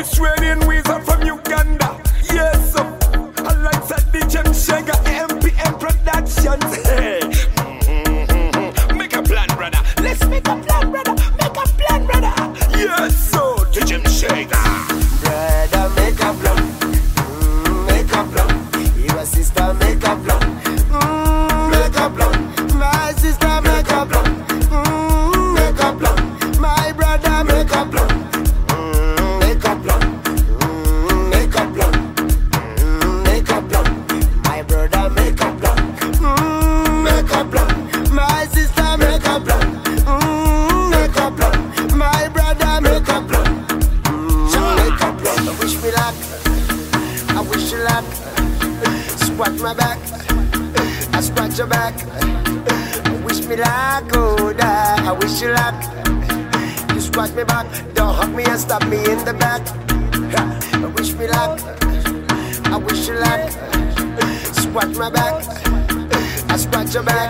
Australian Weezer from Uganda. Yes, sir. Alongside the Gem Shagger, MPM Productions. Hey. Make a plan, brother. Let's make a plan, brother. Make a plan, brother. Yes, sir. The Gem Shagger. Brother, make a plan. Make a plan. Your sister, make a plan. Make a plan. My sister, make a plan. Make a plan. My brother, make a plan. Make a plan. Make a plan. Make a plan. My brother, make a plan. Make a plan. My sister, make a plan. Make a plan. My brother, make a plan. Make a plan. I wish me luck. I wish you luck. Scratch my back. I scratch your back. I wish me luck, oh, die. I wish you luck. You scratch me back. Don't hug me and stab me in the back. I wish me luck. I wish you luck. Scratch my back. I scratch your back.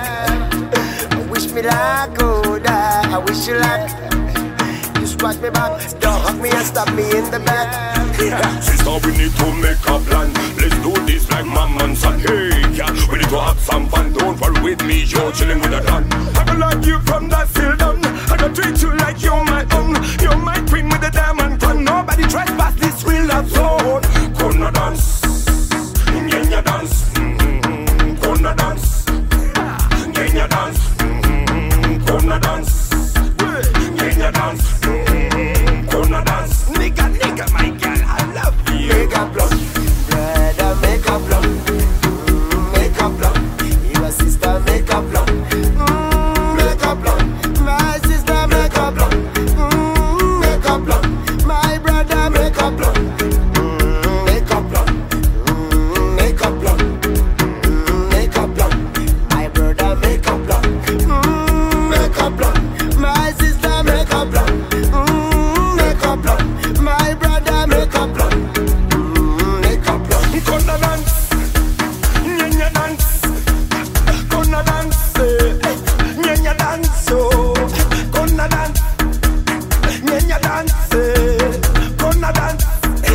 I wish me luck, oh, die. I wish you luck. You scratch me back. Don't hug me and stab me in the back. Sister, we need to make a plan. Let's do this like mom and son. Hey, yeah, we need to have some fun. Don't worry with me, you're chilling with a don. I will like you from that till down. I don't treat you like you're my own. You're my queen with a diamond crown. Nobody trespass this real love zone. Gonna dance, yeah, dance. Gonna dance, yeah, dance. Gonna dance, yeah, dance. Gonna dance, nigga, my girl, I love you. Make a plan, brother, make a plan. Make a plan, your sister make a plan. Make a plan, my sister make a plan. Make a plan, my brother make a plan. Make a plan, make a plan. Make a plan, my brother make a plan. Make a plan, my sister make a plan. Make a plan, my brother make a plan. Make a plan. Gonna dance, yeah, dance. Gonna dance, yeah, dance. Oh, gonna dance, yeah, dance. Gonna dance.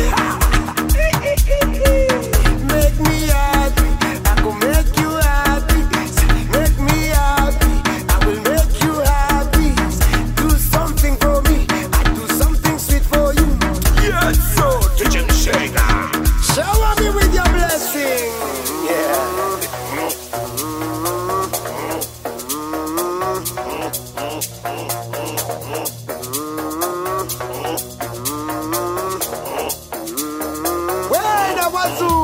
Make me happy, I will make you happy. Make me happy, I will make you happy. Do something for me, I do something sweet for you. Yes, so the Gem Shagger. Shower me with your blessing. Yeah. When I was